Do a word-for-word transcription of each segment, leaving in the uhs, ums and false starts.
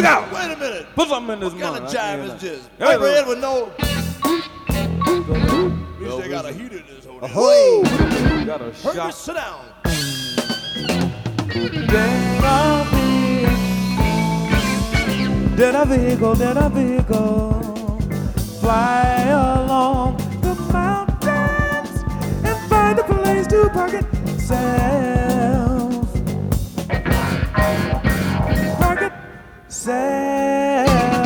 Look out! Wait a minute. Put something in this What kind money. of I can't jive hear is this? that. Every Edward know. At least they got a heater in this hotel. Woo! Got a Herbie, shot. sit down. Did a vehicle, did a vehicle fly along the mountains and find a place to park itself. Park itself.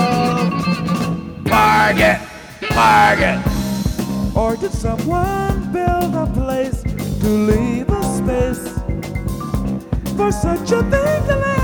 Park it, park it. Or did someone build a place to leave a space for such a thing to land?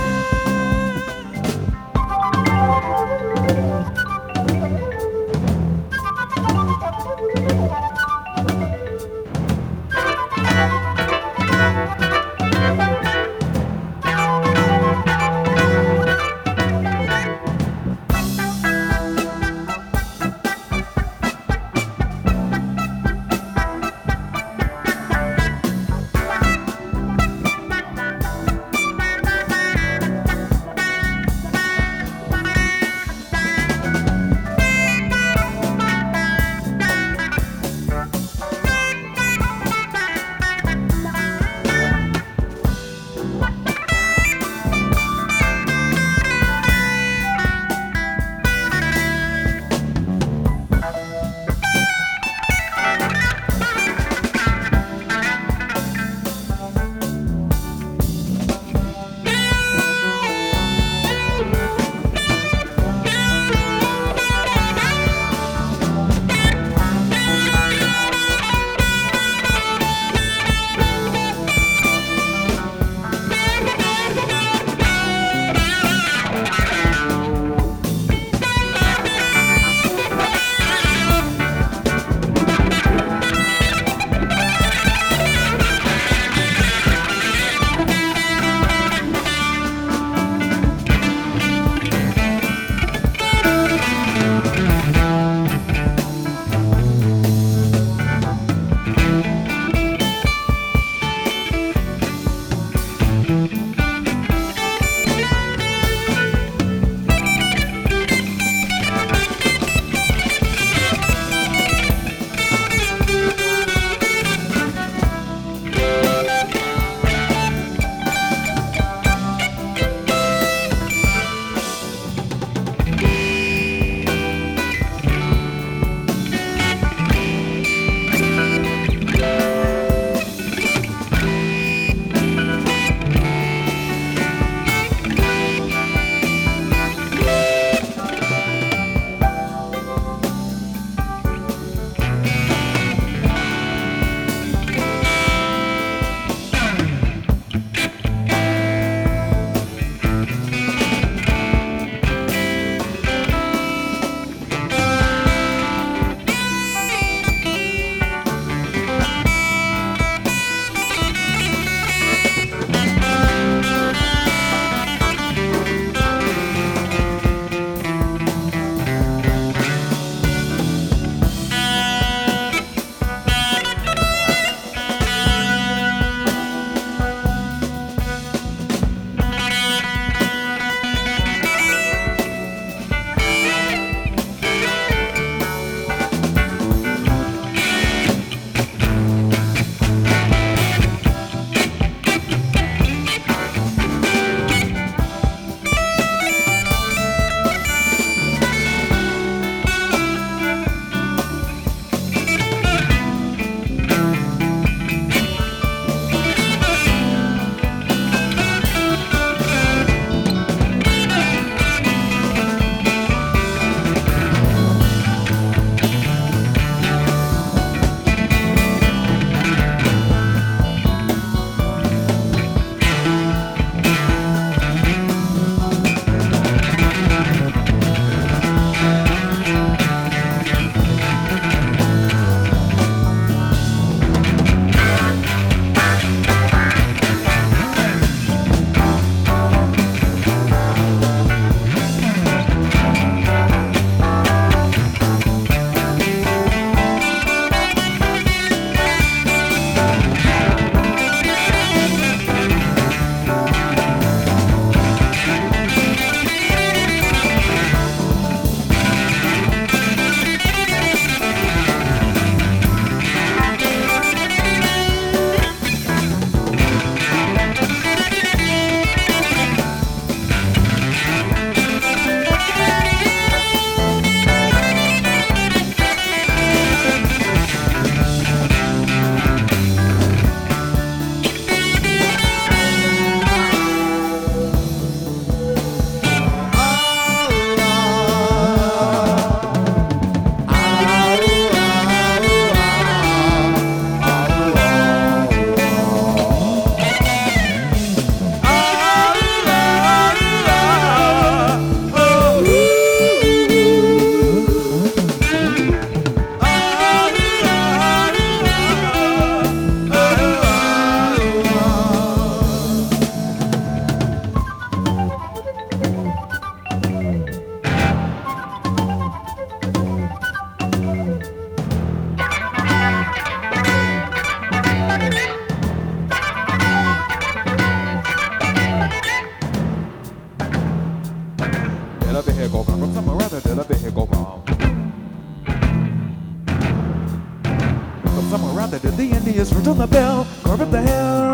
until the bell, carve up the hell.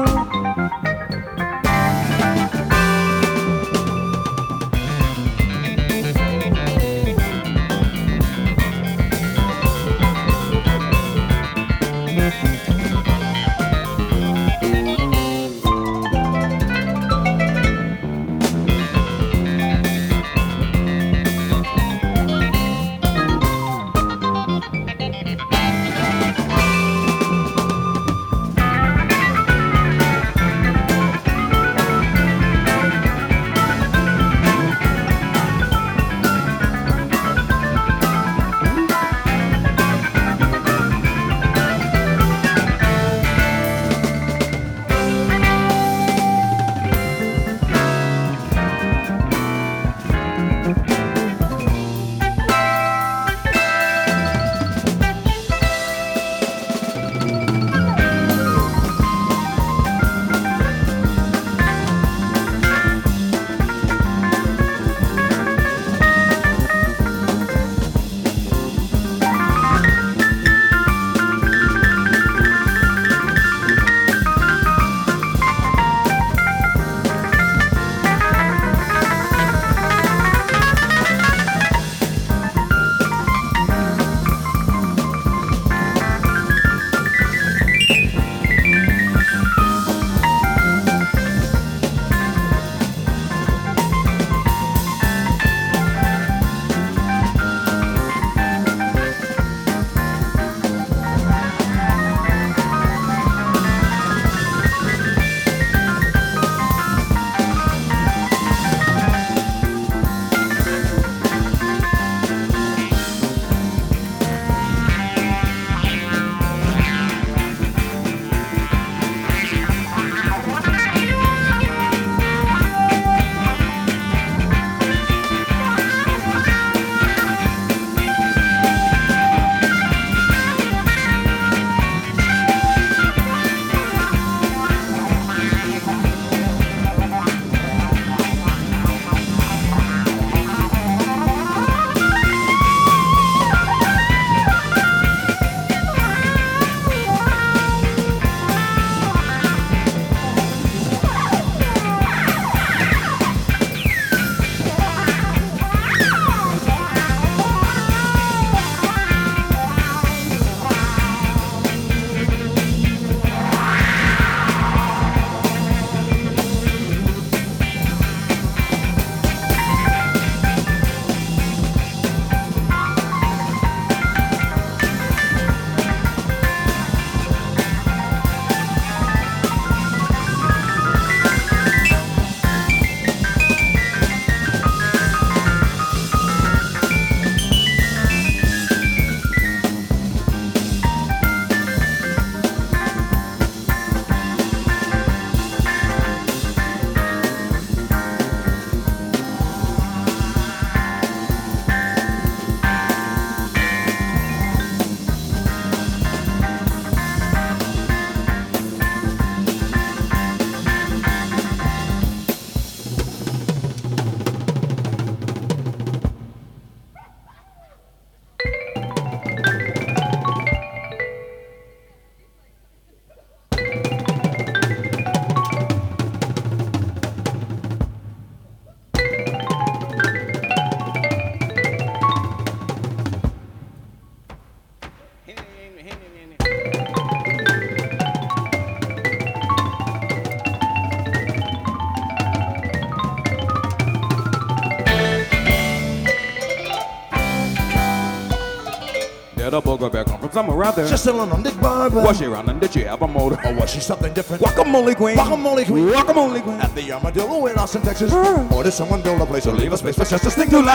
The booger bear come from somewhere out there. She's still on the barber. Was she running? Did she have a motor? Or was she something different? Guacamole queen. Guacamole queen. Guacamole queen. At the Armadillo in Austin, Texas. Uh. Or did someone build a place to leave a space for Chester's thing to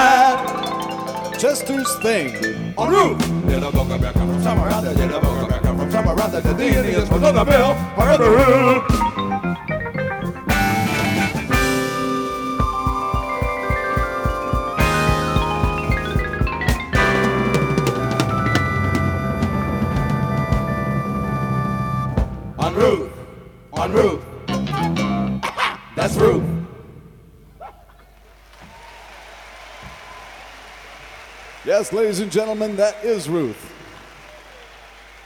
laugh? Chester's thing. On roof. Did the booger bear come from somewhere out there? Did the booger bear come from somewhere out there? Did the Indians from the bill? Or the roof? On roof, on roof, that's roof. Yes, ladies and gentlemen, that is Ruth.